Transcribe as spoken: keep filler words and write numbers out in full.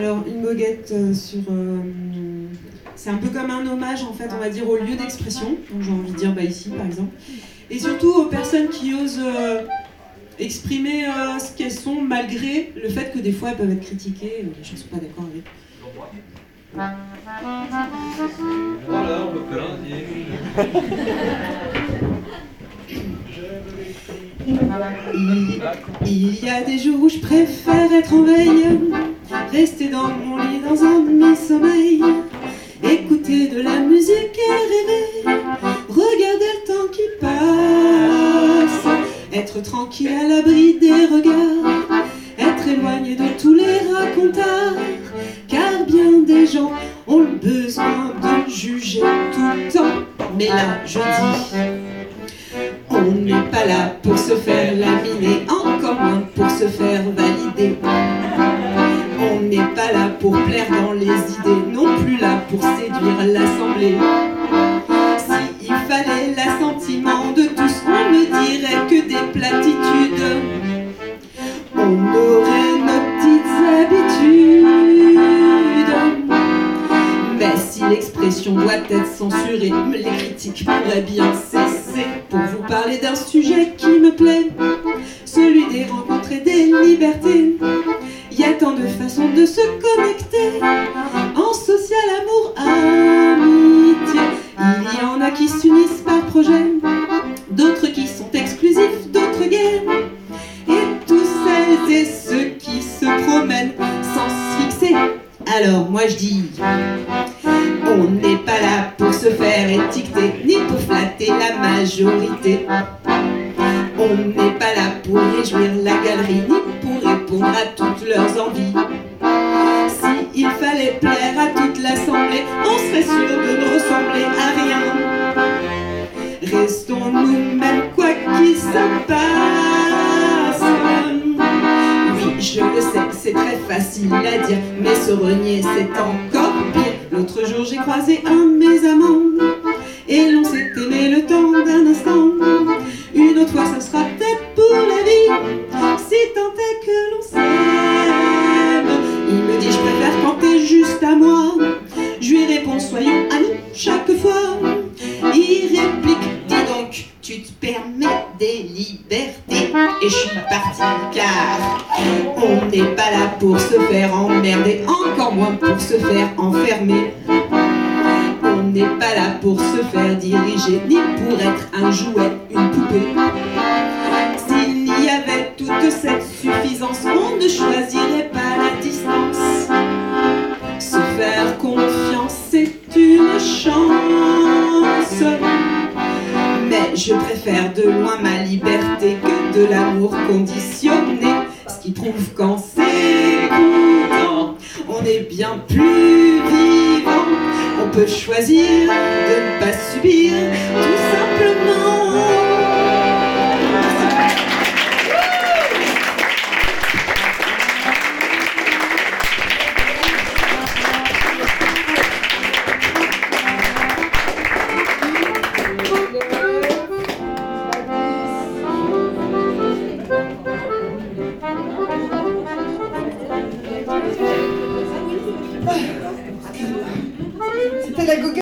Alors, une moquette euh, sur... Euh, c'est un peu comme un hommage, en fait, on va dire, au lieu d'expression. Donc j'ai envie de dire, bah, ici, par exemple. Et surtout aux personnes qui osent euh, exprimer euh, ce qu'elles sont, malgré le fait que des fois, elles peuvent être critiquées, euh, les gens ne sont pas d'accord avec. Voilà, on me plaint. Il y a des jours où je préfère être en veille, rester dans mon lit dans un demi-sommeil, écouter de la musique et rêver, regarder le temps qui passe, être tranquille à l'abri des regards, être éloigné de tous les racontars, car bien des gens ont le besoin de juger tout le temps. Mais là, je dis, on n'est pas là pour se faire laminer, encore moins pour se faire valider. On n'est pas là pour plaire dans les idées, non plus là pour séduire l'assemblée. S'il fallait l'assentiment de tous, on ne dirait que des platitudes. On aurait nos petites habitudes. Mais si l'expression doit être censurée, les critiques pourraient bien cesser. Pour vous parler d'un sujet qui me plaît, celui des rencontres et des libertés. Il y a tant de façons de se connecter, en social, amour, amitié. Il y en a qui s'unissent par projet, d'autres qui sont exclusifs, d'autres gays. Et tous celles et ceux qui se promènent sans se fixer. Alors moi je dis, on n'est pas là pour se faire étiqueter, ni pour flatter la majorité. On n'est pas là pour réjouir la galerie, ni pour répondre à toutes leurs envies. S'il fallait plaire à toute l'assemblée, on serait sûr de ne ressembler à rien. Restons nous-mêmes quoi qu'il se passe. Oui, je le sais, c'est très facile à dire, mais se renier c'est encore pire. L'autre jour j'ai croisé un de mes amants, et l'on s'est aimé le temps d'un instant. Une autre fois ça sera peut-être pour la vie, si tant est que l'on s'aime. Il me dit je préfère quand t'es juste à moi. Je lui réponds soyons amis chaque fois. Il réplique dis donc tu te permets des libertés. Et je suis partie car on n'est pas là pour se faire emmerder, encore moins pour se faire enfermer. On n'est pas là pour se faire diriger, ni pour être un jouet, une poupée. S'il y avait toute cette suffisance, on ne choisirait pas la distance. Se faire confiance, c'est une chance. Mais je préfère de loin ma liberté que de l'amour conditionné. Ce qui prouve qu'en s'écoutant, on est bien plus vivant. On peut choisir de ne pas subir, tout simplement. C'était la